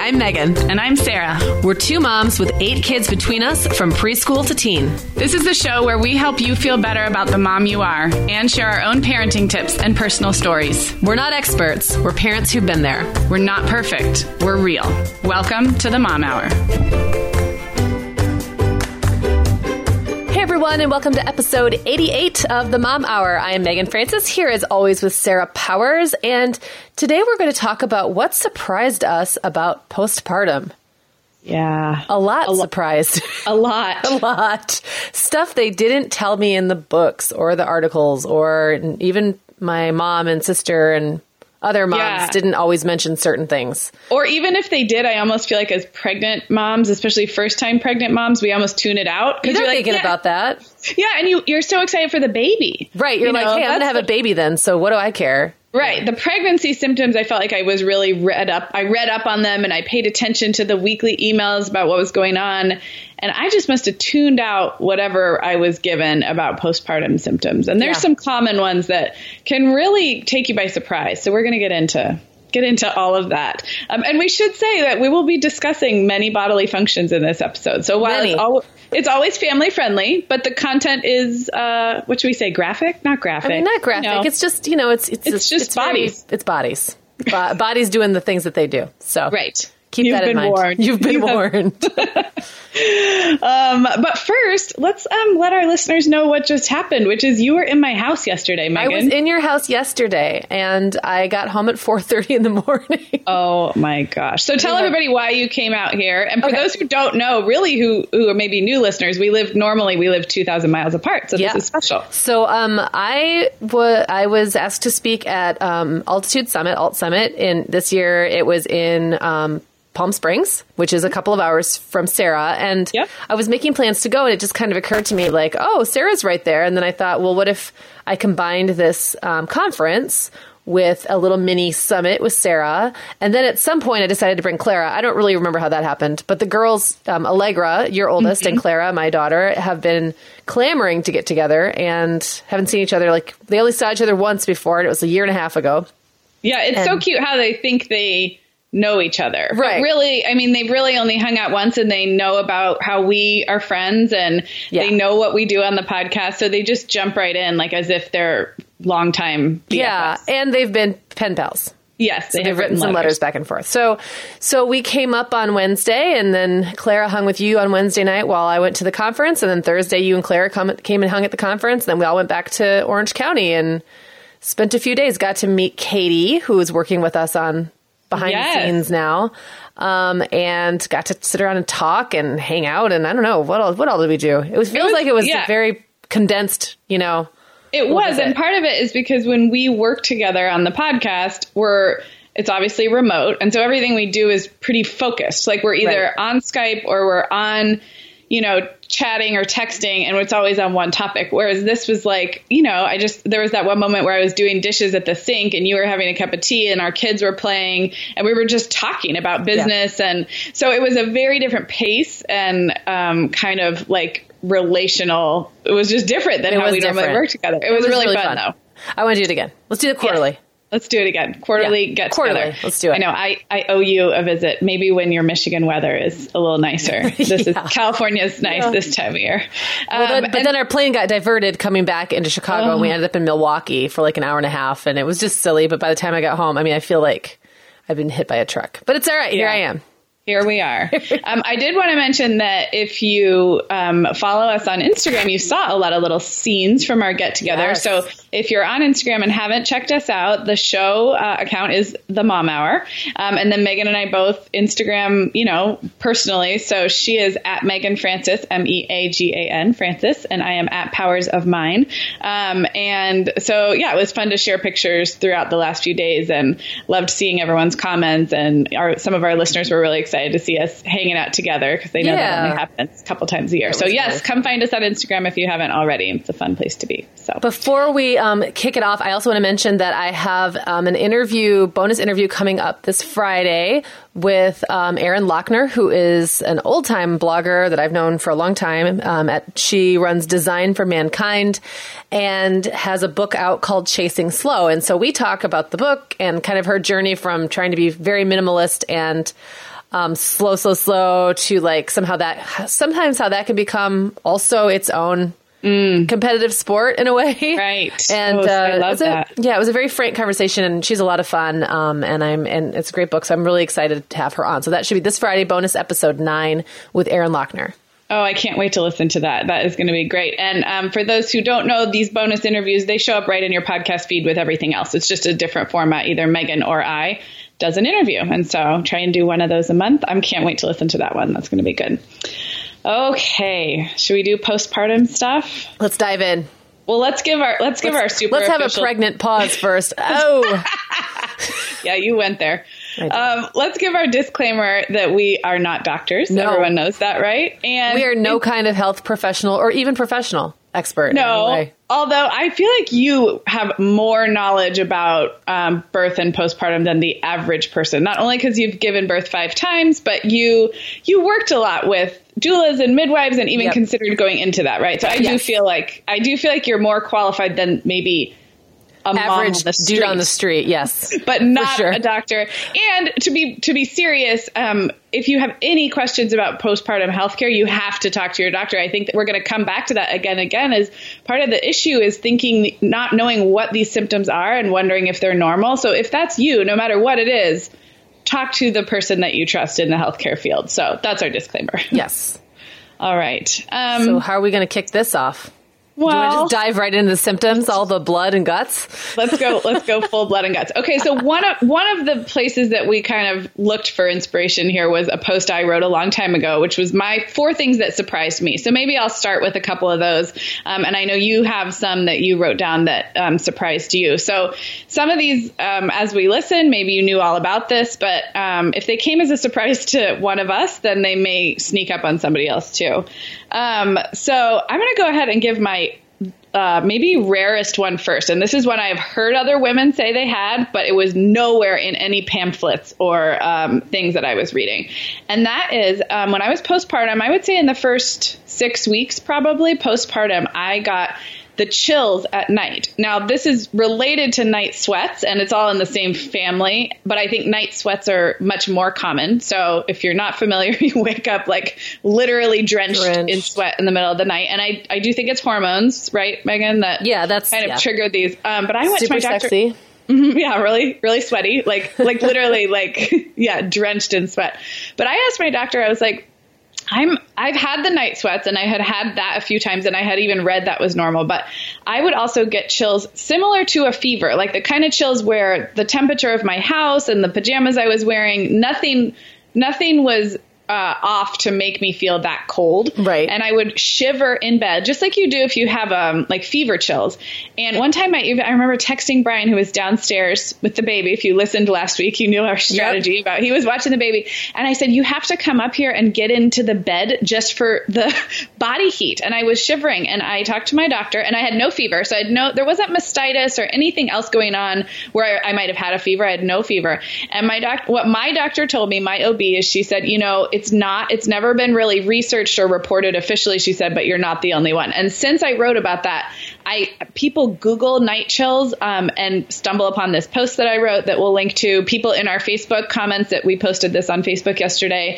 I'm Megan. And I'm Sarah. We're two moms with 8 kids between us from preschool to teen. This is the show where we help you feel better about the mom you are and share our own parenting tips and personal stories. We're not experts. We're parents who've been there. We're not perfect. We're real. Welcome to the Mom Hour. Hey everyone, and welcome to episode 88 of the Mom Hour. I am Megan Francis, here as always with Sarah Powers, and today we're going to talk about what surprised us about postpartum. Yeah. A lot surprised. A lot. A lot. Stuff they didn't tell me in the books or the articles, or even my mom and sister and other moms didn't always mention certain things. Or even if they did, I almost feel like as pregnant moms, especially first-time pregnant moms, we almost tune it out. You're not thinking about that. Yeah, and you're so excited for the baby. Right. You're like, hey, I'm going to have a baby then, so what do I care? Right. The pregnancy symptoms, I felt like I was really read up on them, and I paid attention to the weekly emails about what was going on. And I just must have tuned out whatever I was given about postpartum symptoms. And there's some common ones that can really take you by surprise. So we're going to get into all of that. And we should say that we will be discussing many bodily functions in this episode. So while it's always family friendly, but the content is, what should we say, graphic? Not graphic. I mean, not graphic. No. It's just, it's bodies. It's bodies. Bodies doing the things that they do. So right. Keep that in mind. Warned. You've been warned. But first, let's let our listeners know what just happened, which is you were in my house yesterday, Megan. I was in your house yesterday, and I got home at 4:30 in the morning. Oh, my gosh. So tell everybody why you came out here. And for those who don't know, really, who are maybe new listeners, we live 2,000 miles apart, so this is special. So I was asked to speak at Altitude Summit, Alt Summit, and this year it was in Palm Springs, which is a couple of hours from Sarah. And I was making plans to go, and it just kind of occurred to me like, oh, Sarah's right there. And then I thought, well, what if I combined this conference with a little mini summit with Sarah? And then at some point I decided to bring Clara. I don't really remember how that happened, but the girls, Allegra, your oldest, and Clara, my daughter, have been clamoring to get together and haven't seen each other. Like, they only saw each other once before, and it was a year and a half ago. Yeah, it's so cute how they think they know each other. Right. But really, I mean, they've really only hung out once, and they know about how we are friends, and they know what we do on the podcast. So they just jump right in, like as if they're longtime BFFs. Yeah. And they've been pen pals. Yes. So they've written some letters back and forth. So we came up on Wednesday, and then Clara hung with you on Wednesday night while I went to the conference. And then Thursday, you and Clara came and hung at the conference. And then we all went back to Orange County and spent a few days. Got to meet Katie, who is working with us on behind the scenes now, and got to sit around and talk and hang out. And I don't know, what all did we do? It feels like it was very condensed, It was. And part of it is because when we work together on the podcast, it's obviously remote. And so everything we do is pretty focused. Like we're either on Skype or we're on, chatting or texting, and it's always on one topic. Whereas this was like, there was that one moment where I was doing dishes at the sink and you were having a cup of tea and our kids were playing and we were just talking about business. Yeah. And so it was a very different pace and kind of like relational. It was just different than how we normally work together. It was really fun though. I want to do it again. Let's do it quarterly. Yes. Let's do it again. Quarterly get together. Let's do it. I know. I owe you a visit. Maybe when your Michigan weather is a little nicer. This is California's nice this time of year. But then our plane got diverted coming back into Chicago, and we ended up in Milwaukee for like an hour and a half, and it was just silly. But by the time I got home, I feel like I've been hit by a truck. But it's all right. Here I am. Here we are. I did want to mention that if you follow us on Instagram, you saw a lot of little scenes from our get together. Yes. So if you're on Instagram and haven't checked us out, the show account is The Mom Hour. And then Megan and I both Instagram, personally. So she is at Megan Francis, Meagan Francis, and I am at Powers of Mine. And so, it was fun to share pictures throughout the last few days and loved seeing everyone's comments. And some of our listeners were really excited to see us hanging out together because they know that only happens a couple times a year. So yes, come find us on Instagram if you haven't already. It's a fun place to be. So before we kick it off, I also want to mention that I have an bonus interview coming up this Friday with Erin Lochner, who is an old-time blogger that I've known for a long time. She runs Design for Mankind and has a book out called Chasing Slow. And so we talk about the book and kind of her journey from trying to be very minimalist and slow to like sometimes how that can become also its own competitive sport in a way. Right. And I love that. Yeah, it was a very frank conversation, and she's a lot of fun. And it's a great book. So I'm really excited to have her on. So that should be this Friday, bonus episode 9 with Erin Lochner. Oh, I can't wait to listen to that. That is going to be great. And for those who don't know, these bonus interviews, they show up right in your podcast feed with everything else. It's just a different format. Either Megan or I does an interview. And so try and do one of those a month. I can't wait to listen to that one. That's going to be good. Okay. Should we do postpartum stuff? Let's dive in. Well, let's give our super Let's have a pregnant pause first. Oh. Yeah, you went there. Let's give our disclaimer that we are not doctors. No. Everyone knows that, right? And we are no kind of health professional or even professional expert. No, anyway. Although I feel like you have more knowledge about birth and postpartum than the average person. Not only because you've given birth 5 times, but you worked a lot with doulas and midwives and even considered going into that, right? So I do feel like you're more qualified than maybe average dude on the street, yes, but not a doctor. And to be serious, if you have any questions about postpartum healthcare, you have to talk to your doctor. I think that we're going to come back to that again. As part of the issue is thinking, not knowing what these symptoms are and wondering if they're normal. So if that's you, no matter what it is, talk to the person that you trust in the healthcare field. So that's our disclaimer. Yes. All right. So how are we going to kick this off? Well, do you want to just dive right into the symptoms, all the blood and guts? Let's go full blood and guts. Okay, so one of the places that we kind of looked for inspiration here was a post I wrote a long time ago, which was my 4 things that surprised me. So maybe I'll start with a couple of those. And I know you have some that you wrote down that surprised you. So some of these, as we listen, maybe you knew all about this, but if they came as a surprise to one of us, then they may sneak up on somebody else too. So I'm going to go ahead and give my maybe rarest one first. And this is one I've heard other women say they had, but it was nowhere in any pamphlets or things that I was reading. And that is when I was postpartum, I would say in the first 6 weeks, probably postpartum, I got the chills at night. Now, this is related to night sweats, and it's all in the same family, but I think night sweats are much more common. So if you're not familiar, you wake up like literally drenched in sweat in the middle of the night. And I do think it's hormones, right, Megan? That's kind of triggered these. But I went super to my doctor. Sexy. Yeah, really, really sweaty, like literally drenched in sweat. But I asked my doctor, I was like, I've had the night sweats, and I had that a few times, and I had even read that was normal, but I would also get chills similar to a fever, like the kind of chills where the temperature of my house and the pajamas I was wearing, nothing was off to make me feel that cold. Right. And I would shiver in bed, just like you do if you have like fever chills. And one time I remember texting Brian, who was downstairs with the baby. If you listened last week, you knew our strategy about he was watching the baby. And I said, you have to come up here and get into the bed just for the body heat. And I was shivering, and I talked to my doctor, and I had no fever. So there wasn't mastitis or anything else going on where I might have had a fever. I had no fever. And what my doctor told me, my OB, is she said, it's never been really researched or reported officially, she said, but you're not the only one. And since I wrote about that, people Google night chills and stumble upon this post that I wrote that we'll link to. People in our Facebook comments that we posted this on Facebook yesterday.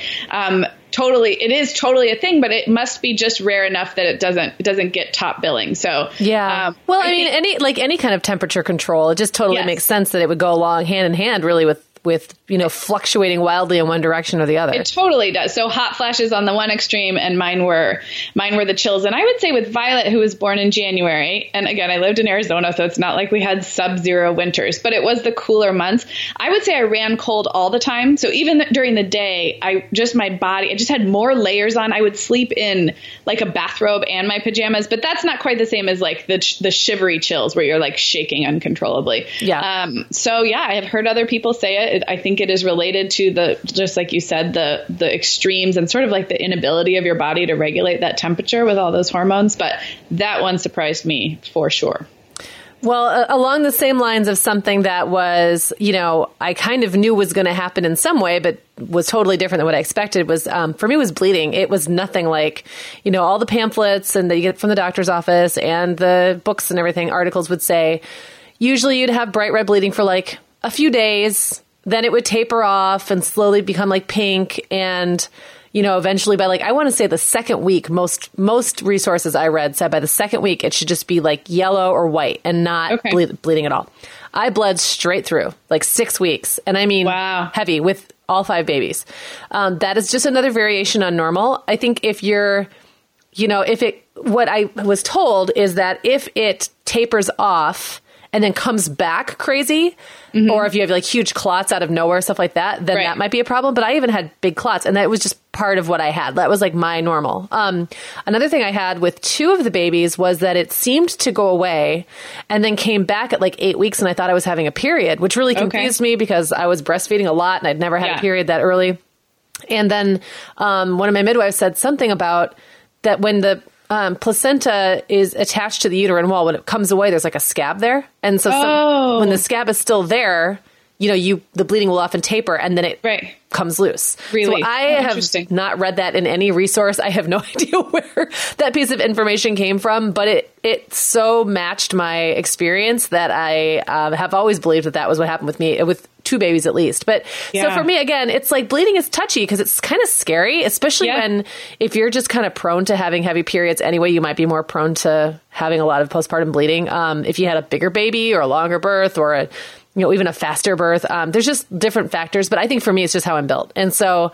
It is totally a thing, but it must be just rare enough that it doesn't get top billing. So yeah. Well, I mean, any kind of temperature control, it just totally makes sense that it would go along hand in hand really with fluctuating wildly in one direction or the other. It totally does. So hot flashes on the one extreme, and mine were the chills. And I would say with Violet, who was born in January, and again, I lived in Arizona, so it's not like we had sub-zero winters, but it was the cooler months. I would say I ran cold all the time. So even during the day, my body, I just had more layers on. I would sleep in like a bathrobe and my pajamas, but that's not quite the same as like the shivery chills where you're like shaking uncontrollably. Yeah. I have heard other people say it. I think it is related to just like you said, the extremes and sort of like the inability of your body to regulate that temperature with all those hormones. But that one surprised me for sure. Well, along the same lines of something that was, I kind of knew was going to happen in some way, but was totally different than what I expected was, for me, was bleeding. It was nothing like, all the pamphlets and that you get from the doctor's office and the books and everything, articles would say, usually you'd have bright red bleeding for like a few days, then it would taper off and slowly become like pink. And, you know, eventually by like, I want to say the second week, most resources I read said by the second week, it should just be like yellow or white and not bleeding at all. I bled straight through like 6 weeks. And I mean, heavy with all 5 babies. That is just another variation on normal. I think if you're, you know, what I was told is that if it tapers off and then comes back crazy, or if you have like huge clots out of nowhere, stuff like that, then that might be a problem. But I even had big clots, and that was just part of what I had. That was like my normal. Another thing I had with 2 of the babies was that it seemed to go away and then came back at like 8 weeks, and I thought I was having a period, which really confused me because I was breastfeeding a lot and I'd never had a period that early. And then one of my midwives said something about that when the placenta is attached to the uterine wall, when it comes away, there's like a scab there. And so when the scab is still there, you know, the bleeding will often taper and then it comes loose. Really? So I have not read that in any resource. I have no idea where that piece of information came from, but it so matched my experience that I have always believed that was what happened with me, with 2 babies at least. But so for me, again, it's like bleeding is touchy because it's kind of scary, especially when if you're just kind of prone to having heavy periods anyway, you might be more prone to having a lot of postpartum bleeding. If you had a bigger baby or a longer birth or even a faster birth, there's just different factors. But I think for me, it's just how I'm built. And so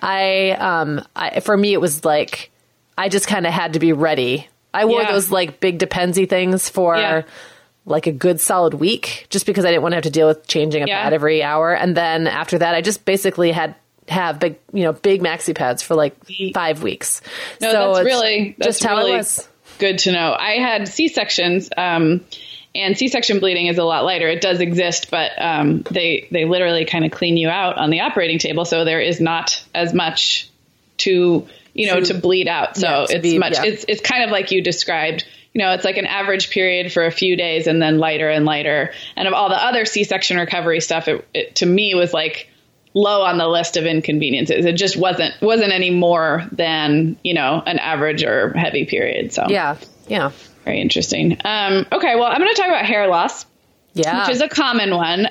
for me, it was like, I just kind of had to be ready. I wore those like big Depensy things for like a good solid week, just because I didn't want to have to deal with changing a pad every hour. And then after that, I just basically have big maxi pads for like 5 weeks. No, so that's just how really it was. Good to know. I had C-sections, and C-section bleeding is a lot lighter. It does exist, but they literally kind of clean you out on the operating table. So there is not as much to bleed out. So it's kind of like you described. You know, it's like an average period for a few days and then lighter and lighter. And of all the other C-section recovery stuff, it to me was like low on the list of inconveniences. It just wasn't any more than, an average or heavy period. So yeah. Very interesting. Okay, well, I'm going to talk about hair loss. Yeah. Which is a common one.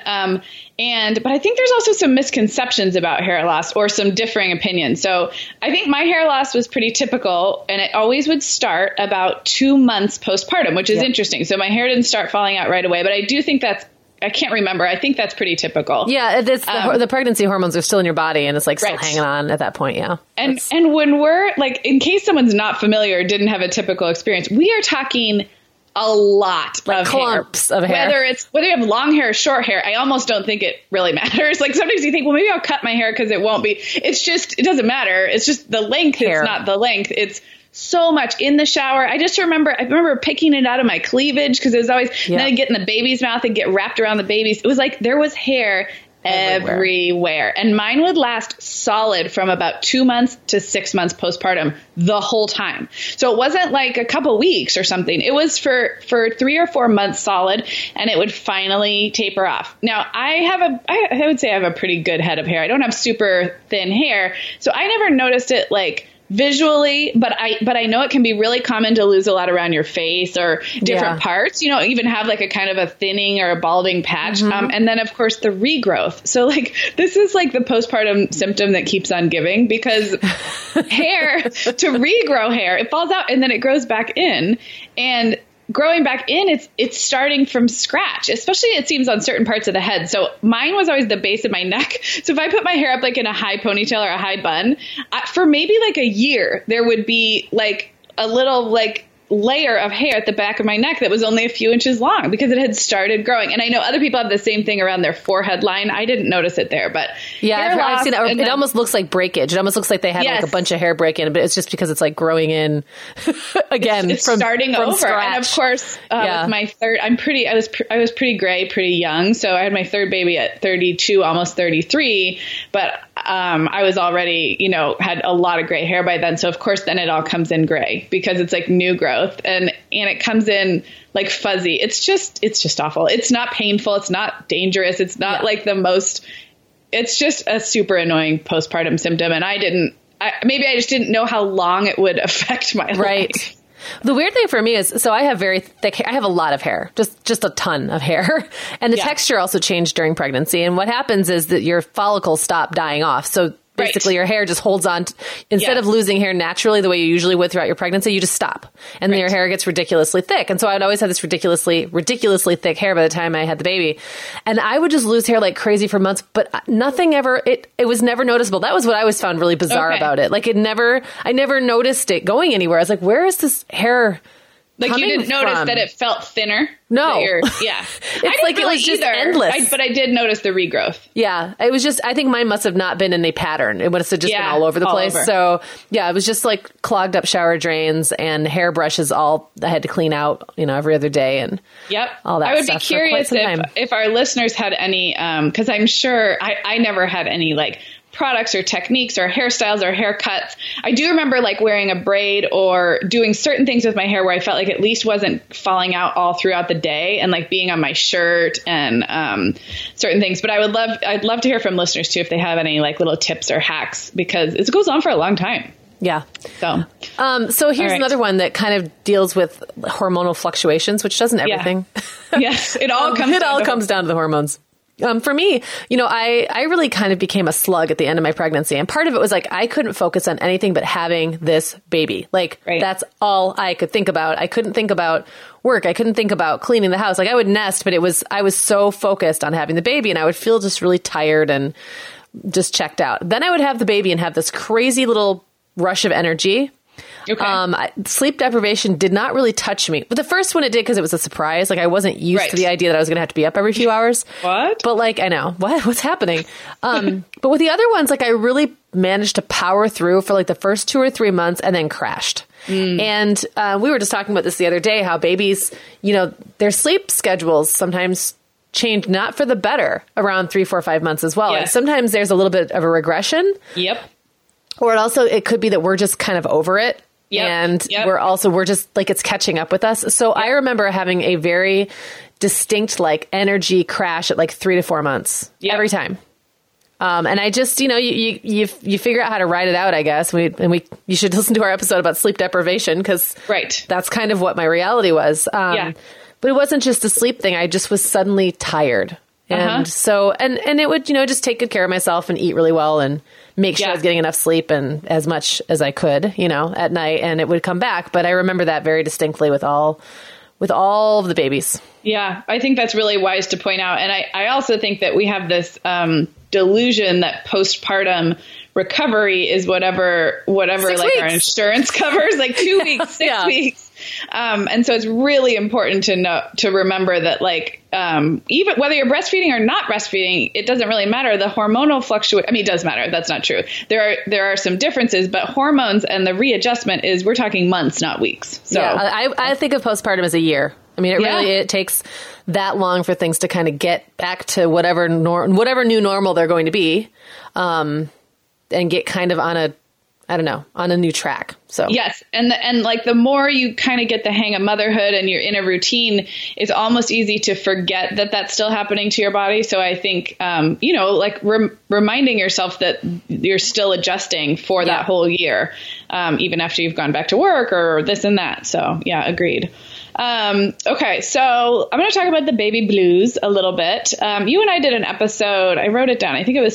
But I think there's also some misconceptions about hair loss or some differing opinions. So I think my hair loss was pretty typical, and it always would start about 2 months postpartum, which is interesting. So my hair didn't start falling out right away, but I do think I can't remember. I think that's pretty typical. Yeah, the pregnancy hormones are still in your body, and it's like still hanging on at that point. Yeah. And when we're like, in case someone's not familiar or didn't have a typical experience, we are talking a lot of clumps of hair. Whether you have long hair or short hair, I almost don't think it really matters. Like sometimes you think, well, maybe I'll cut my hair because it won't be. It's just, it doesn't matter. It's just the length. Hair. It's not the length. It's so much in the shower. I remember picking it out of my cleavage because it was always, then I'd get in the baby's mouth and get wrapped around the baby's. It was like there was hair everywhere. And mine would last solid from about 2 months to 6 months postpartum the whole time. So it wasn't like a couple weeks or something. It was for 3 or 4 months solid, and it would finally taper off. Now I would say I have a pretty good head of hair. I don't have super thin hair, so I never noticed it like visually, but I know it can be really common to lose a lot around your face or different parts, even have like a kind of a thinning or a balding patch. Mm-hmm. And then of course the regrowth. So like, this is like the postpartum symptom that keeps on giving, because hair, to regrow hair, it falls out and then it grows back in, and growing back in, it's starting from scratch, especially it seems on certain parts of the head. So mine was always the base of my neck. So if I put my hair up like in a high ponytail or a high bun, for maybe like a year, there would be like a little like layer of hair at the back of my neck that was only a few inches long because it had started growing. And I know other people have the same thing around their forehead line. I didn't notice it there, but I've seen it. It almost looks like breakage. It almost looks like they had like a bunch of hair break in, but it's just because it's like growing in again. It's starting over. Scratch. And of course, with my third, I was pretty gray, pretty young. So I had my third baby at 32, almost 33, but I was already, had a lot of gray hair by then. So of course, then it all comes in gray because it's like new growth, and it comes in like fuzzy. It's just awful. It's not painful. It's not dangerous. It's not like it's just a super annoying postpartum symptom. And maybe I just didn't know how long it would affect my life. The weird thing for me is, so I have very thick hair. I have a lot of hair, just a ton of hair. And the texture also changed during pregnancy. And what happens is that your follicles stop dying off. So basically your hair just holds on. Instead of losing hair naturally the way you usually would throughout your pregnancy, you just stop. And then your hair gets ridiculously thick. And so I'd always have this ridiculously thick hair by the time I had the baby. And I would just lose hair like crazy for months, but nothing ever, it was never noticeable. That was what I always found really bizarre about it. Like I never noticed it going anywhere. I was like, where is this hair like you didn't notice that it felt thinner? No. It's like really it was just endless. But I did notice the regrowth. Yeah. It was just, I think mine must have not been in a pattern. It must have just been all over the place. So yeah, it was just like clogged up shower drains and hairbrushes I had to clean out, every other day and all that stuff. I would be curious if our listeners had any, because I'm sure I never had any like products or techniques or hairstyles or haircuts. I do remember like wearing a braid or doing certain things with my hair where I felt like at least wasn't falling out all throughout the day and like being on my shirt and certain things. But I'd love to hear from listeners too if they have any like little tips or hacks because it goes on for a long time. Yeah. So here's another one that kind of deals with hormonal fluctuations, which doesn't everything. Yes, it all comes down to the hormones. For me, I really kind of became a slug at the end of my pregnancy. And part of it was like, I couldn't focus on anything but having this baby. Like, that's all I could think about. I couldn't think about work. I couldn't think about cleaning the house. Like I would nest, but I was so focused on having the baby and I would feel just really tired and just checked out. Then I would have the baby and have this crazy little rush of energy. Okay. Sleep deprivation did not really touch me. But the first one it did because it was a surprise. Like I wasn't used to the idea that I was going to have to be up every few hours. What? But like, I know. What's happening? But with the other ones, like I really managed to power through for like the first 2 or 3 months and then crashed. And we were just talking about this the other day, how babies, their sleep schedules sometimes change not for the better around 3, 4, 5 months as well. Yeah. And sometimes there's a little bit of a regression. Yep. Or it could be that we're just kind of over it. And we're just like, it's catching up with us. So I remember having a very distinct like energy crash at like 3 to 4 months every time. And I just, you figure out how to ride it out, I guess. You should listen to our episode about sleep deprivation because that's kind of what my reality was. But it wasn't just a sleep thing. I just was suddenly tired. And so, and it would, just take good care of myself and eat really well and make sure I was getting enough sleep and as much as I could, at night, and it would come back. But I remember that very distinctly with all of the babies. Yeah, I think that's really wise to point out. And I also think that we have this delusion that postpartum recovery is whatever like our insurance covers, like 2 weeks, 6 weeks. And so it's really important to remember that like, even whether you're breastfeeding or not breastfeeding, it doesn't really matter. The hormonal fluctuation, I mean, it does matter. That's not true. There are some differences, but hormones and the readjustment we're talking months, not weeks. So I think of postpartum as a year. I mean, it takes that long for things to kind of get back to whatever new normal they're going to be, and get kind of on a new track. So yes. And like the more you kind of get the hang of motherhood and you're in a routine, it's almost easy to forget that that's still happening to your body. So I think, like reminding yourself that you're still adjusting for that whole year, even after you've gone back to work or this and that. So yeah, agreed. Okay. So I'm going to talk about the baby blues a little bit. You and I did an episode. I wrote it down. I think it was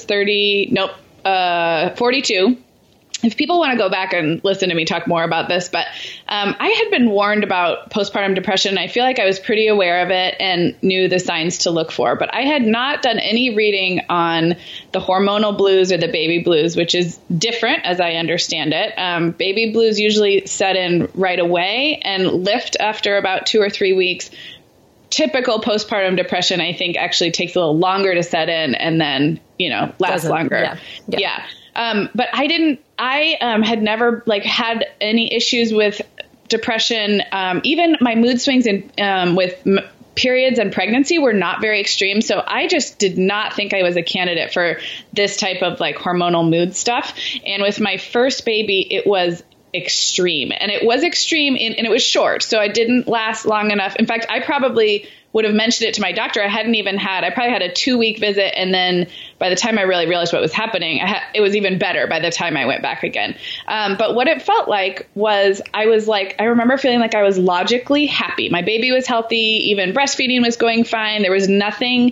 42. If people want to go back and listen to me talk more about this, but I had been warned about postpartum depression. I feel like I was pretty aware of it and knew the signs to look for, but I had not done any reading on the hormonal blues or the baby blues, which is different as I understand it. Baby blues usually set in right away and lift after about 2 or 3 weeks. Typical postpartum depression, I think, actually takes a little longer to set in and then, lasts longer. Yeah. But I had never had any issues with depression. Even my mood swings with periods and pregnancy were not very extreme. So I just did not think I was a candidate for this type of hormonal mood stuff. And with my first baby, it was extreme. And it was extreme and it was short. So I didn't last long enough. In fact, I probably would have mentioned it to my doctor. I probably had a 2-week visit. And then by the time I really realized what was happening, it was even better by the time I went back again. But what it felt like was I remember feeling like I was logically happy. My baby was healthy. Even breastfeeding was going fine. There was nothing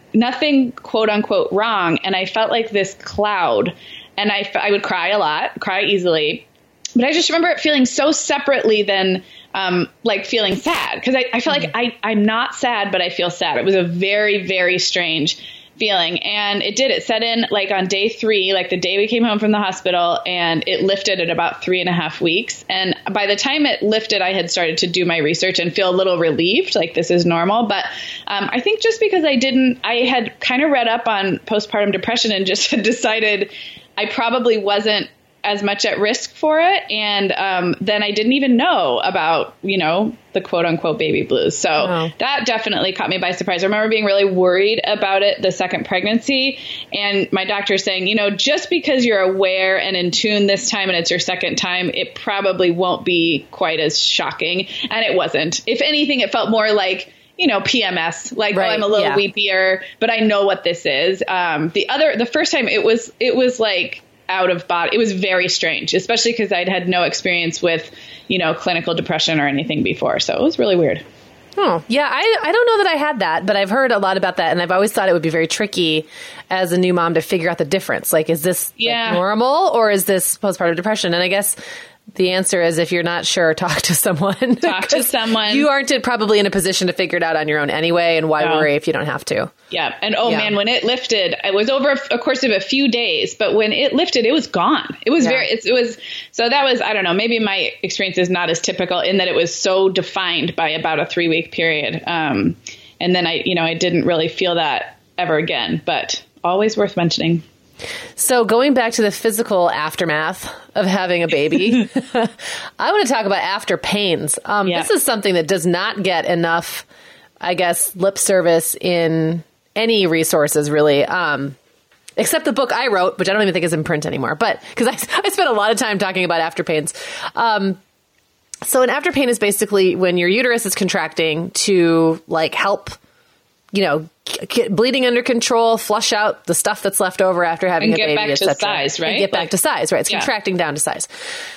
quote unquote wrong. And I felt like this cloud, and I would cry a lot, cry easily. But I just remember it feeling so separately than like feeling sad, because I feel like I'm not sad, but I feel sad. It was a very, very strange feeling. And it set in like on day 3, like the day we came home from the hospital, and it lifted at about 3.5 weeks. And by the time it lifted, I had started to do my research and feel a little relieved, like this is normal. But I think just because I had kind of read up on postpartum depression and just had decided I probably wasn't as much at risk for it. And then I didn't even know about, the quote unquote baby blues. So that definitely caught me by surprise. I remember being really worried about it the second pregnancy, and my doctor saying, just because you're aware and in tune this time and it's your second time, it probably won't be quite as shocking. And it wasn't. If anything, it felt more like, PMS, like, right, I'm a little weepier, but I know what this is. The first time it was like out of body. It was very strange, especially because I'd had no experience with, clinical depression or anything before. So it was really weird. Oh, yeah. I don't know that I had that, but I've heard a lot about that. And I've always thought it would be very tricky as a new mom to figure out the difference. Like, is this like normal, or is this postpartum depression? And I guess the answer is, if you're not sure, talk to someone. Talk to someone. You aren't probably in a position to figure it out on your own anyway. And why worry if you don't have to? Yeah. And man, when it lifted, it was over a course of a few days, but when it lifted, it was gone. It was so that was, I don't know, maybe my experience is not as typical in that it was so defined by about a 3-week period. And then I didn't really feel that ever again, but always worth mentioning. So going back to the physical aftermath of having a baby, I want to talk about after pains. This is something that does not get enough, I guess, lip service in any resources, really, except the book I wrote, which I don't even think is in print anymore, but because I spent a lot of time talking about after pains. So an after pain is basically when your uterus is contracting to like help, get bleeding under control, flush out the stuff that's left over after having a baby, and get back to size, right? And get back to size, right? It's contracting down to size.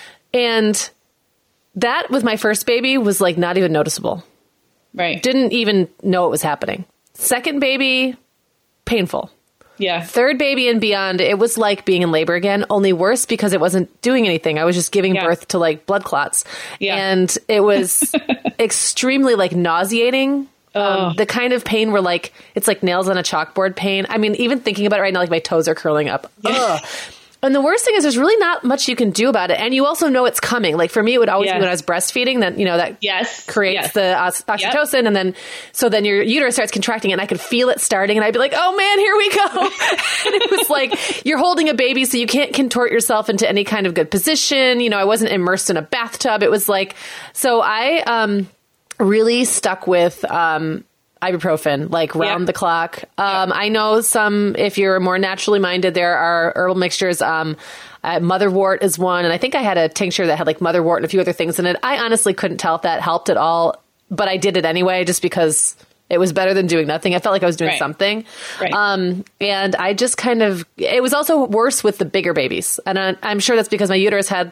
And that with my first baby was like not even noticeable. Right. Didn't even know it was happening. Second baby, painful. Yeah. Third baby and beyond, it was like being in labor again, only worse because it wasn't doing anything. I was just giving birth to like blood clots. Yeah. And it was extremely like nauseating. The kind of pain where like, it's like nails on a chalkboard pain. I mean, even thinking about it right now, like my toes are curling up. Ugh. And the worst thing is there's really not much you can do about it. And you also know it's coming. Like for me, it would always be when I was breastfeeding that, that creates the oxytocin. And then your uterus starts contracting and I could feel it starting and I'd be like, oh man, here we go. And it was like, you're holding a baby, so you can't contort yourself into any kind of good position. I wasn't immersed in a bathtub. It was like, so I, really stuck with, ibuprofen, like round the clock. I know if you're more naturally minded, there are herbal mixtures. Motherwort is one. And I think I had a tincture that had like motherwort and a few other things in it. I honestly couldn't tell if that helped at all, but I did it anyway, just because it was better than doing nothing. I felt like I was doing something. Right. And I just it was also worse with the bigger babies. And I'm sure that's because my uterus had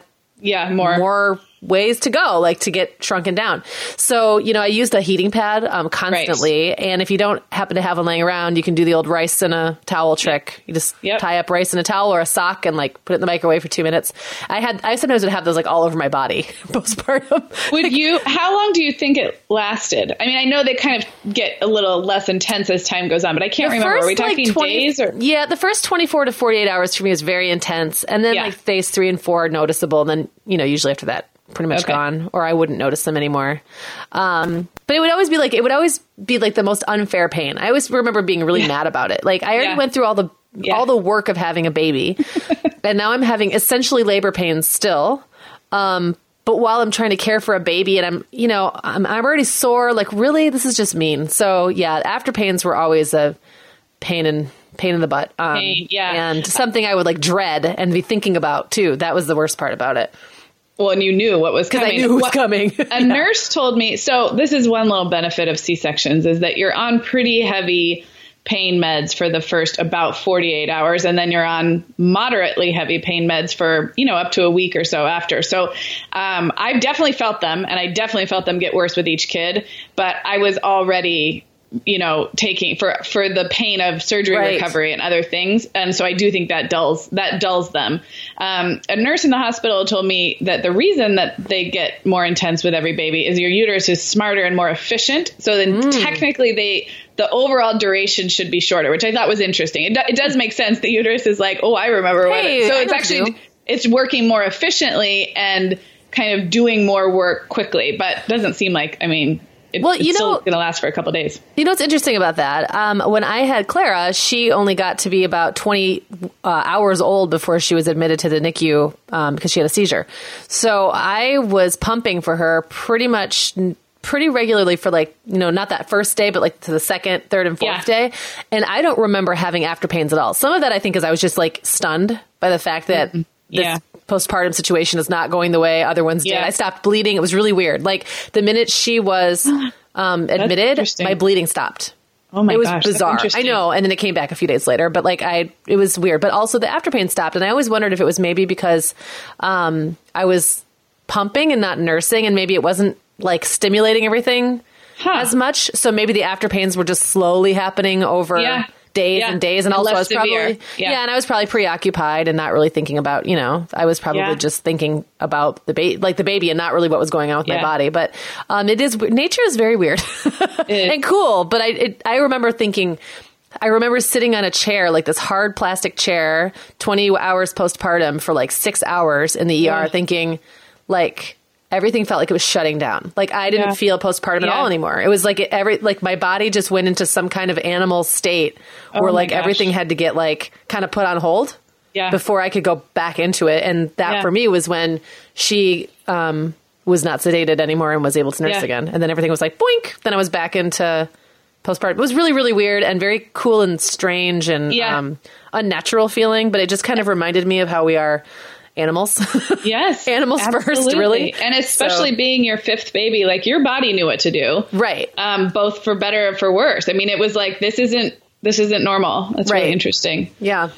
more ways to go, like to get shrunken down. So, I used a heating pad constantly. Right. And if you don't happen to have one laying around, you can do the old rice in a towel trick. You just tie up rice in a towel or a sock and like put it in the microwave for 2 minutes. I sometimes would have those like all over my body postpartum. How long do you think it lasted? I mean, I know they kind of get a little less intense as time goes on, but I can't remember. Are we talking days or? Yeah, the first 24 to 48 hours for me was very intense. And then like days 3 and 4 are noticeable. And then, usually after that, pretty much gone, or I wouldn't notice them anymore. But it would always be like the most unfair pain. I always remember being really mad about it. Like I already went through all the work of having a baby and now I'm having essentially labor pains still. But while I'm trying to care for a baby and I'm already sore, like really, this is just mean. So after pains were always a pain in the butt. And something I would like dread and be thinking about too. That was the worst part about it. Well, and you knew what was coming. I knew what was coming. A nurse told me, so this is one little benefit of C-sections is that you're on pretty heavy pain meds for the first about 48 hours. And then you're on moderately heavy pain meds for, up to a week or so after. So I've definitely felt them, and I definitely felt them get worse with each kid. But I was already taking for the pain of surgery recovery and other things. And so I do think that dulls them. A nurse in the hospital told me that the reason that they get more intense with every baby is your uterus is smarter and more efficient. So then technically the overall duration should be shorter, which I thought was interesting. It does make sense. The uterus is like, oh, I remember. So it's actually, it's working more efficiently and kind of doing more work quickly, but doesn't seem like, it's still going to last for a couple of days. You know what's interesting about that? When I had Clara, she only got to be about 20 hours old before she was admitted to the NICU because she had a seizure. So I was pumping for her pretty regularly for not that first day, but to the second, third, and fourth day. And I don't remember having after pains at all. Some of that I think is I was just stunned by the fact that this postpartum situation is not going the way other ones did. I stopped bleeding. It was really weird. The minute she was admitted, my bleeding stopped. Oh my gosh. It was bizarre. I know. And then it came back a few days later, but it was weird. But also the after pain stopped. And I always wondered if it was maybe because I was pumping and not nursing, and maybe it wasn't stimulating everything as much. So maybe the after pains were just slowly happening over days and days. And also I was probably, and I was probably preoccupied and not really thinking about, I was probably just thinking about the baby and not really what was going on with my body. But nature is very weird and cool. But I remember sitting on a chair, this hard plastic chair, 20 hours postpartum for 6 hours in the ER thinking everything felt like it was shutting down. I didn't feel postpartum at all anymore. It was my body just went into some kind of animal state where everything had to get kind of put on hold before I could go back into it. And that for me was when she was not sedated anymore and was able to nurse again. And then everything was boink. Then I was back into postpartum. It was really, really weird and very cool and strange and unnatural feeling. But it just kind of reminded me of how we are animals. Yes. Animals absolutely. First, really. And especially being your fifth baby, your body knew what to do. Right. Both for better and for worse. It was this isn't normal. That's really interesting. Yeah.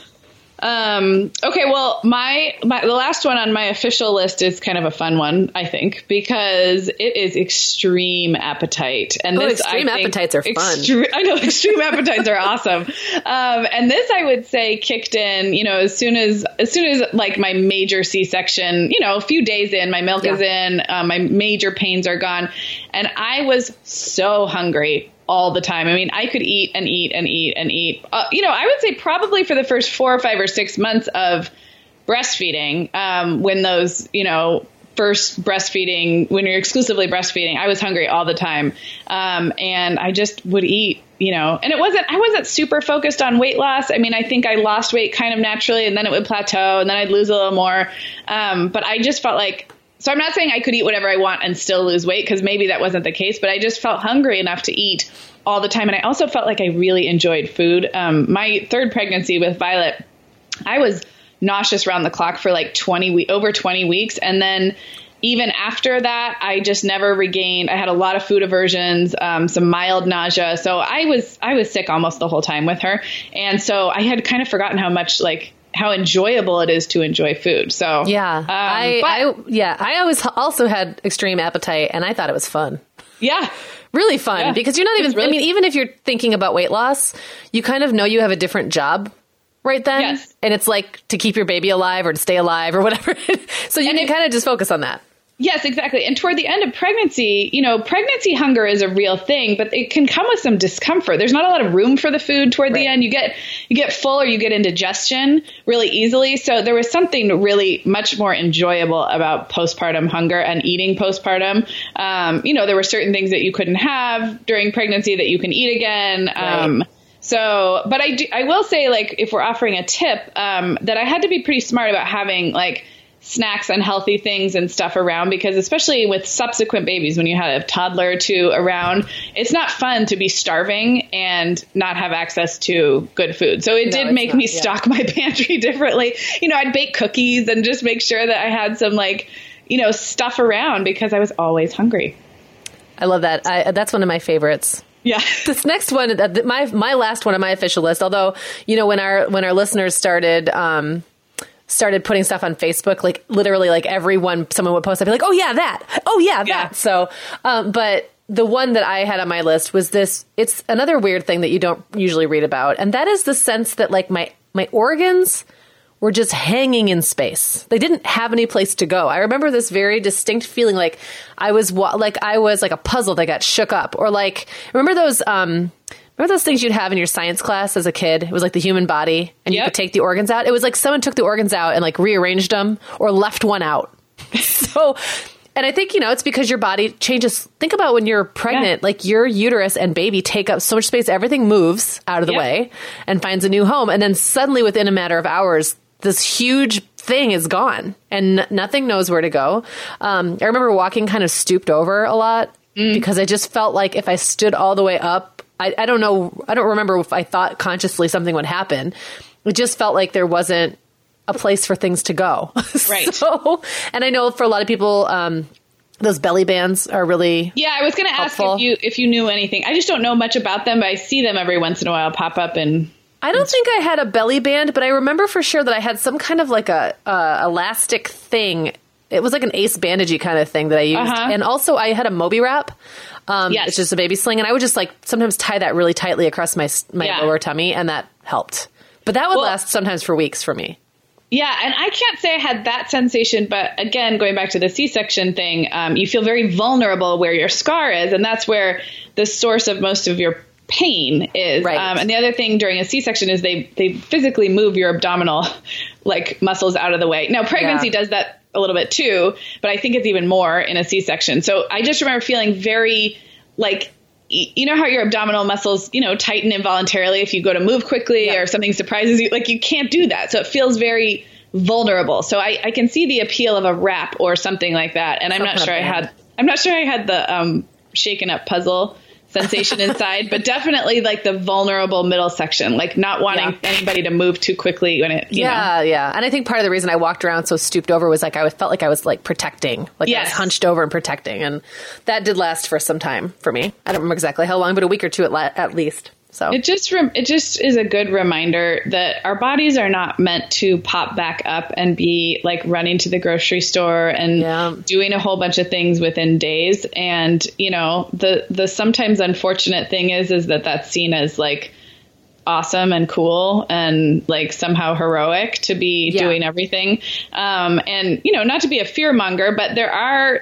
Okay. Well, the last one on my official list is kind of a fun one, I think, because it is extreme appetite. And extreme appetites are fun. I know extreme appetites are awesome. And this I would say kicked in, as soon as my major C-section, a few days in, my milk is in, my major pains are gone. And I was so hungry all the time. I could eat and eat and eat and eat. I would say probably for the first 4 or 5 or 6 months of breastfeeding, when those, first breastfeeding, when you're exclusively breastfeeding, I was hungry all the time. And I just would eat, and I wasn't super focused on weight loss. I think I lost weight kind of naturally, and then it would plateau, and then I'd lose a little more. But I just felt so I'm not saying I could eat whatever I want and still lose weight, because maybe that wasn't the case, but I just felt hungry enough to eat all the time. And I also felt like I really enjoyed food. My third pregnancy with Violet, I was nauseous around the clock for over 20 weeks. And then even after that, I just never regained. I had a lot of food aversions, some mild nausea. So I was sick almost the whole time with her. And so I had kind of forgotten how much how enjoyable it is to enjoy food. So I always also had extreme appetite, and I thought it was fun. Yeah. Really fun because you're not even, even if you're thinking about weight loss, you kind of know you have a different job right then. Yes. And it's to keep your baby alive or to stay alive or whatever. So you can kind of just focus on that. Yes, exactly. And toward the end of pregnancy, pregnancy hunger is a real thing, but it can come with some discomfort. There's not a lot of room for the food toward the end. You get full or you get indigestion really easily. So there was something really much more enjoyable about postpartum hunger and eating postpartum. There were certain things that you couldn't have during pregnancy that you can eat again. But I will say, if we're offering a tip, that I had to be pretty smart about having snacks and healthy things and stuff around, because especially with subsequent babies, when you have a toddler or two around, it's not fun to be starving and not have access to good food. So it did make me stock my pantry differently. I'd bake cookies and just make sure that I had some stuff around because I was always hungry. I love that. That's one of my favorites. Yeah. This next one, my last one on my official list, although, when our listeners started putting stuff on Facebook, like literally like someone would post, I'd be like, oh yeah, that. Oh yeah, that. Yeah. So, but the one that I had on my list was this, it's another weird thing that you don't usually read about. And that is the sense that like my organs were just hanging in space. They didn't have any place to go. I remember this very distinct feeling like I was like a puzzle that got shook up, or like, remember those things you'd have in your science class as a kid? It was like the human body, and you could take the organs out. It was like someone took the organs out and like rearranged them or left one out. So, and I think, it's because your body changes. Think about when you're pregnant, like your uterus and baby take up so much space. Everything moves out of the way and finds a new home. And then suddenly within a matter of hours, this huge thing is gone and nothing knows where to go. I remember walking kind of stooped over a lot because I just felt like if I stood all the way up, I don't know. I don't remember if I thought consciously something would happen. It just felt like there wasn't a place for things to go. Right. So, and I know for a lot of people, those belly bands are really I was going to ask if you knew anything. I just don't know much about them, but I see them every once in a while pop up and... I don't think I had a belly band, but I remember for sure that I had some kind of like a elastic thing. It was like an Ace bandagey kind of thing that I used. And also I had a Moby wrap. It's just a baby sling. And I would just like sometimes tie that really tightly across my lower tummy, and that helped. But that would last sometimes for weeks for me. Yeah, and I can't say I had that sensation, but again, going back to the C-section thing, you feel very vulnerable where your scar is, and that's where the source of most of your pain is. Right. And the other thing during a C-section is they physically move your abdominal like muscles out of the way. Now, pregnancy does that a little bit too, but I think it's even more in a C-section. So I just remember feeling very like, you know how your abdominal muscles, tighten involuntarily if you go to move quickly or something surprises you, like you can't do that. So it feels very vulnerable. So I can see the appeal of a wrap or something like that. And I'm not sure I had the shaken up puzzle sensation inside, but definitely like the vulnerable middle section, like not wanting anybody to move too quickly when it, you know. And I think part of the reason I walked around so stooped over was like I felt like I was like protecting, like I was hunched over and protecting, and that did last for some time for me. I don't remember exactly how long, but a week or two at least. So it just is a good reminder that our bodies are not meant to pop back up and be like running to the grocery store and doing a whole bunch of things within days. And, the sometimes unfortunate thing is that that's seen as like awesome and cool and like somehow heroic to be doing everything. And, not to be a fear monger, but there are,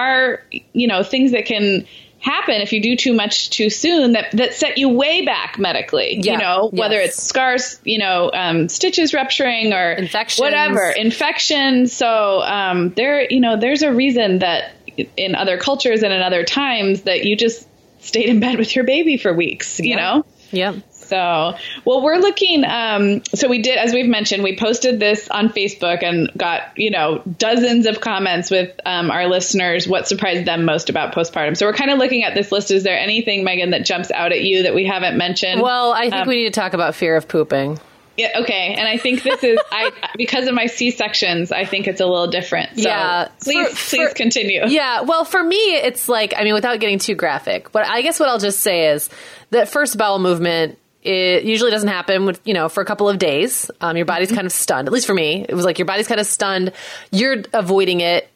things that can happen if you do too much too soon that set you way back medically, whether it's scars, stitches rupturing or infections, whatever, infection. So, there's a reason that in other cultures and in other times that you just stayed in bed with your baby for weeks, you know? Yeah. So, well, we're looking, so we did, as we've mentioned, we posted this on Facebook and got, dozens of comments with our listeners, what surprised them most about postpartum. So we're kind of looking at this list. Is there anything, Megan, that jumps out at you that we haven't mentioned? Well, I think we need to talk about fear of pooping. Yeah. Okay. And I think this is, because of my C-sections, I think it's a little different. So please continue. Yeah. Well, for me, it's like, without getting too graphic, but I guess what I'll just say is that first bowel movement, it usually doesn't happen with, for a couple of days. Your body's kind of stunned. At least for me, it was like your body's kind of stunned. You're avoiding it.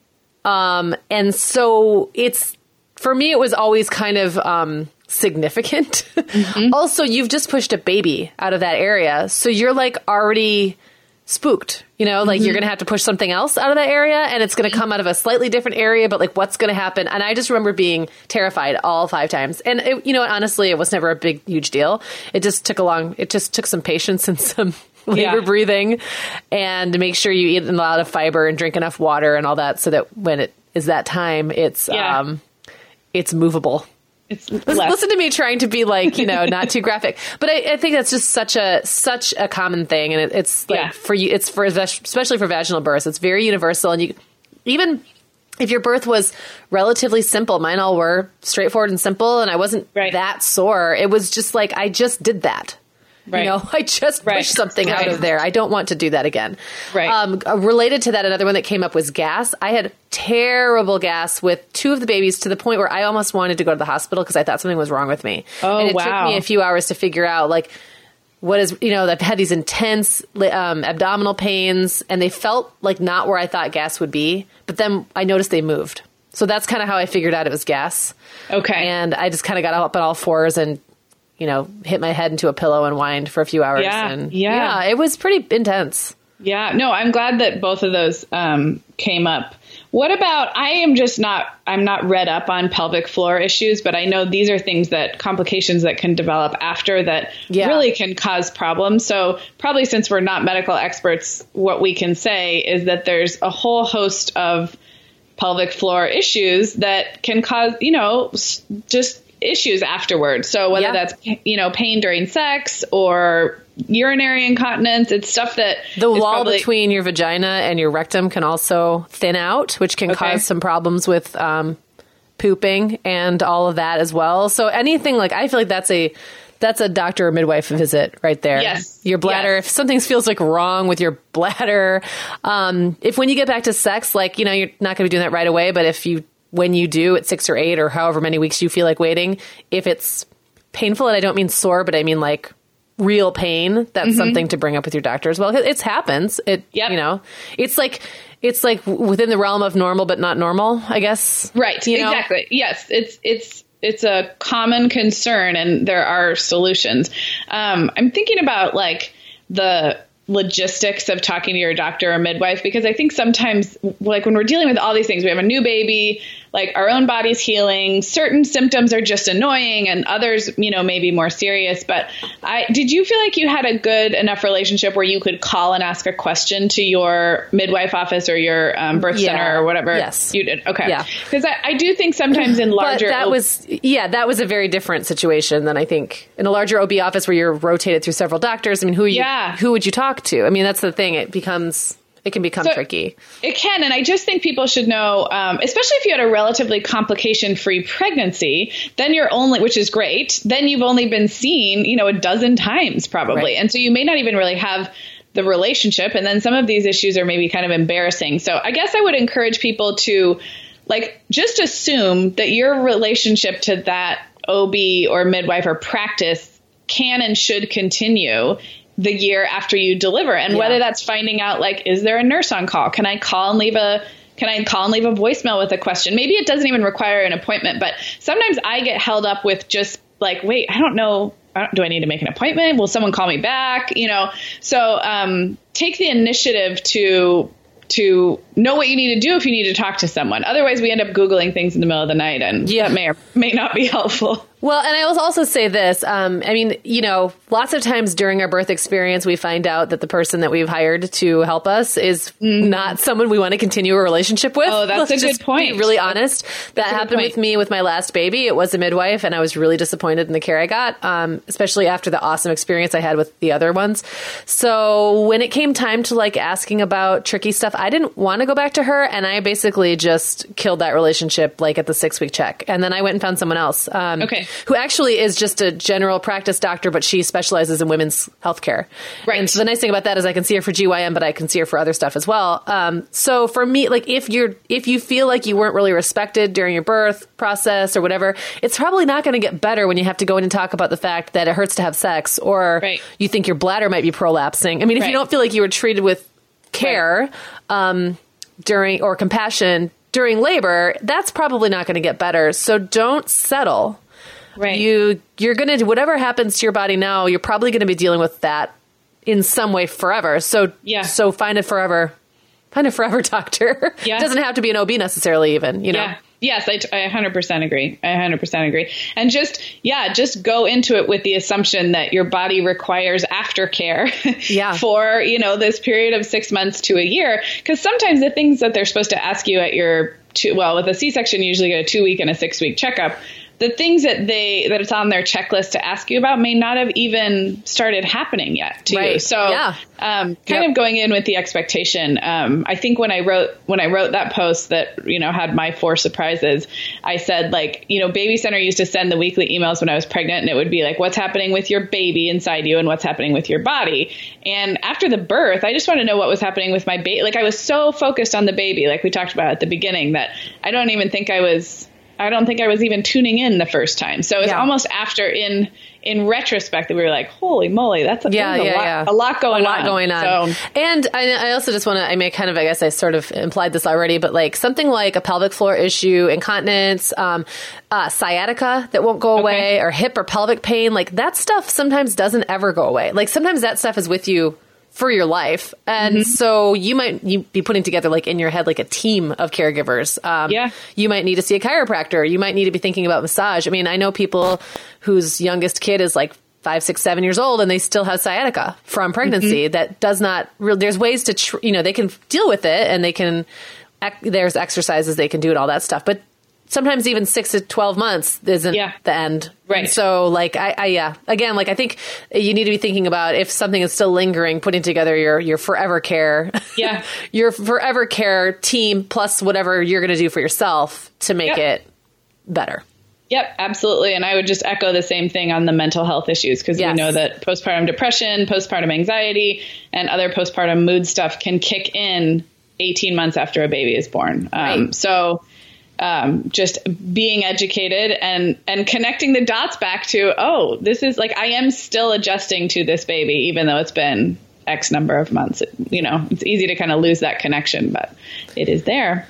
And so for me, it was always kind of significant. Also, you've just pushed a baby out of that area. So you're like already spooked, like you're going to have to push something else out of that area, and it's going to come out of a slightly different area, but like what's going to happen? And I just remember being terrified all 5 times. And honestly, it was never a big, huge deal. It just took some patience and some labor breathing, and to make sure you eat a lot of fiber and drink enough water and all that, so that when it is that time, it's movable. Listen to me trying to be like, not too graphic, but I think that's just such a common thing. And it's like for you, especially for vaginal births, it's very universal. And even if your birth was relatively simple, mine all were straightforward and simple, and I wasn't that sore. It was just like, I just did that. Right. You know, I just pushed something out of there. I don't want to do that again. Right. Related to that, another one that came up was gas. I had terrible gas with 2 of the babies to the point where I almost wanted to go to the hospital because I thought something was wrong with me. Oh, and it wow. took me a few hours to figure out, like, what is, you know, I've had these intense abdominal pains, and they felt like not where I thought gas would be. But then I noticed they moved. So that's kind of how I figured out it was gas. Okay. And I just kind of got up on all fours and, you know, hit my head into a pillow and whined for a few hours. Yeah. And Yeah. It was pretty intense. Yeah. No, I'm glad that both of those came up. What about, I'm not read up on pelvic floor issues, but I know these are complications that can develop after that really can cause problems. So probably since we're not medical experts, what we can say is that there's a whole host of pelvic floor issues that can cause, you know, just issues afterwards. So whether that's, you know, pain during sex or urinary incontinence, it's stuff that the wall between your vagina and your rectum can also thin out, which can cause some problems with pooping and all of that as well. So anything like, I feel like that's a doctor or midwife visit right there. Yes. Your bladder, if something feels like wrong with your bladder, if when you get back to sex, like, you know, you're not going to be doing that right away, but when you do at 6 or 8 or however many weeks you feel like waiting, if it's painful, and I don't mean sore, but I mean like real pain, that's something to bring up with your doctor as well. It happens. You know, it's like within the realm of normal, but not normal, I guess. Right. You know? Exactly. Yes. It's a common concern, and there are solutions. I'm thinking about like the logistics of talking to your doctor or midwife, because I think sometimes, like when we're dealing with all these things, we have a new baby, like our own body's healing, certain symptoms are just annoying and others, you know, maybe more serious. But did you feel like you had a good enough relationship where you could call and ask a question to your midwife office or your birth center or whatever? Yes. You did. Okay. Yeah. Because I do think sometimes in larger... But that was a very different situation than I think in a larger OB office where you're rotated through several doctors. I mean, who would you talk to? I mean, that's the thing. It can become tricky. It can. And I just think people should know, especially if you had a relatively complication-free pregnancy, then which is great, then you've only been seen, you know, a dozen times probably. Right. And so you may not even really have the relationship. And then some of these issues are maybe kind of embarrassing. So I guess I would encourage people to like, just assume that your relationship to that OB or midwife or practice can and should continue the year after you deliver. And whether that's finding out, like, is there a nurse on call? Can I call and leave a voicemail with a question? Maybe it doesn't even require an appointment, but sometimes I get held up with just like, wait, I don't know. Do I need to make an appointment? Will someone call me back? You know, so take the initiative to know what you need to do if you need to talk to someone. Otherwise, we end up Googling things in the middle of the night, and that may or may not be helpful. Well, and I will also say this. I mean, you know, lots of times during our birth experience, we find out that the person that we've hired to help us is not someone we want to continue a relationship with. Oh, that's a good point. Be really honest. That happened with me with my last baby. It was a midwife, and I was really disappointed in the care I got, especially after the awesome experience I had with the other ones. So when it came time to like asking about tricky stuff, I didn't want to go back to her, and I basically just killed that relationship like at the 6-week check. And then I went and found someone else. Who actually is just a general practice doctor, but she specializes in women's healthcare. Right. And so the nice thing about that is I can see her for GYN, but I can see her for other stuff as well. So for me, like if you feel like you weren't really respected during your birth process or whatever, it's probably not going to get better when you have to go in and talk about the fact that it hurts to have sex, or you think your bladder might be prolapsing. I mean, if you don't feel like you were treated with care during or compassion during labor, that's probably not going to get better. So don't settle. Right. You're going to, whatever happens to your body now, you're probably going to be dealing with that in some way forever. So find a forever doctor. Yeah. It doesn't have to be an OB necessarily even, you know? Yeah. Yes, I 100% agree. I 100% agree. And just go into it with the assumption that your body requires aftercare for, you know, this period of 6 months to a year. Because sometimes the things that they're supposed to ask you at with a C-section, you usually get a 2-week and a 6-week checkup. the things that it's on their checklist to ask you about may not have even started happening yet to you. So kind of going in with the expectation. I think when I wrote that post that, had my 4 surprises, I said, like, Baby Center used to send the weekly emails when I was pregnant, and it would be like, what's happening with your baby inside you and what's happening with your body. And after the birth, I just want to know what was happening with my baby. Like, I was so focused on the baby, like we talked about at the beginning, that I don't think I was even tuning in the first time. So it's almost after in retrospect that we were like, holy moly, that's a lot going on. So, and I also just want to, I guess I sort of implied this already, but like something like a pelvic floor issue, incontinence, sciatica that won't go away, or hip or pelvic pain, like that stuff sometimes doesn't ever go away. Like sometimes that stuff is with you for your life. And so you might be putting together, like in your head, like a team of caregivers. You might need to see a chiropractor. You might need to be thinking about massage. I mean, I know people whose youngest kid is like 5, 6, 7 years old, and they still have sciatica from pregnancy. That does not there's ways to, they can deal with it, and they can, there's exercises they can do and all that stuff. But sometimes even 6 to 12 months isn't the end. Right. And so like, again, like I think you need to be thinking about, if something is still lingering, putting together your forever care, your forever care team, plus whatever you're going to do for yourself to make it better. Yep, absolutely. And I would just echo the same thing on the mental health issues, because we know that postpartum depression, postpartum anxiety, and other postpartum mood stuff can kick in 18 months after a baby is born. So just being educated and connecting the dots back to, this is like, I am still adjusting to this baby, even though it's been X number of months. It's easy to kind of lose that connection, but it is there.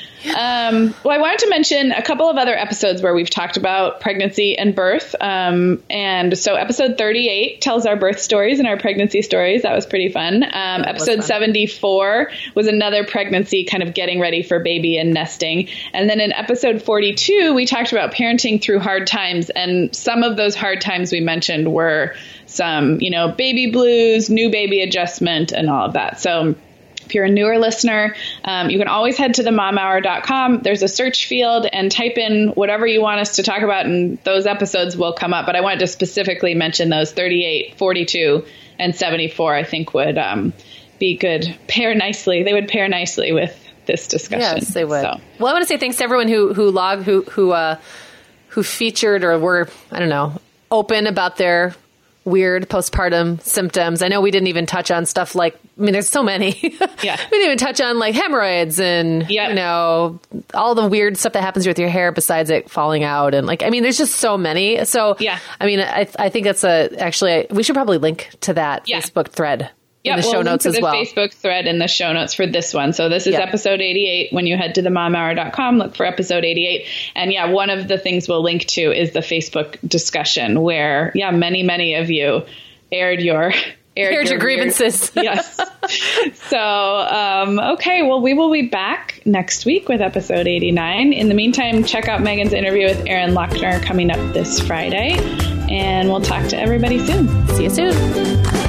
Well, I wanted to mention a couple of other episodes where we've talked about pregnancy and birth. And so episode 38 tells our birth stories and our pregnancy stories. That was pretty fun. Episode 74 was another pregnancy, kind of getting ready for baby and nesting. And then in episode 42, we talked about parenting through hard times. And some of those hard times we mentioned were some, baby blues, new baby adjustment, and all of that. So if you're a newer listener, you can always head to themomhour.com. There's a search field and type in whatever you want us to talk about, and those episodes will come up. But I wanted to specifically mention those 38, 42, and 74, I think would be good. They would pair nicely with this discussion. Yes, they would. So. Well, I want to say thanks to everyone who featured or were, open about their weird postpartum symptoms. I know we didn't even touch on stuff like, there's so many. We didn't even touch on like hemorrhoids and, all the weird stuff that happens with your hair besides it falling out. And there's just so many. So, I think that's we should probably link to that Facebook thread. In the show notes as well. The Facebook thread in the show notes for this one. So this is episode 88. When you head to themomhour.com, look for episode 88. And one of the things we'll link to is the Facebook discussion where, many of you aired your grievances. Yes. So, okay. Well, we will be back next week with episode 89. In the meantime, check out Megan's interview with Erin Lochner coming up this Friday. And we'll talk to everybody soon. See you soon.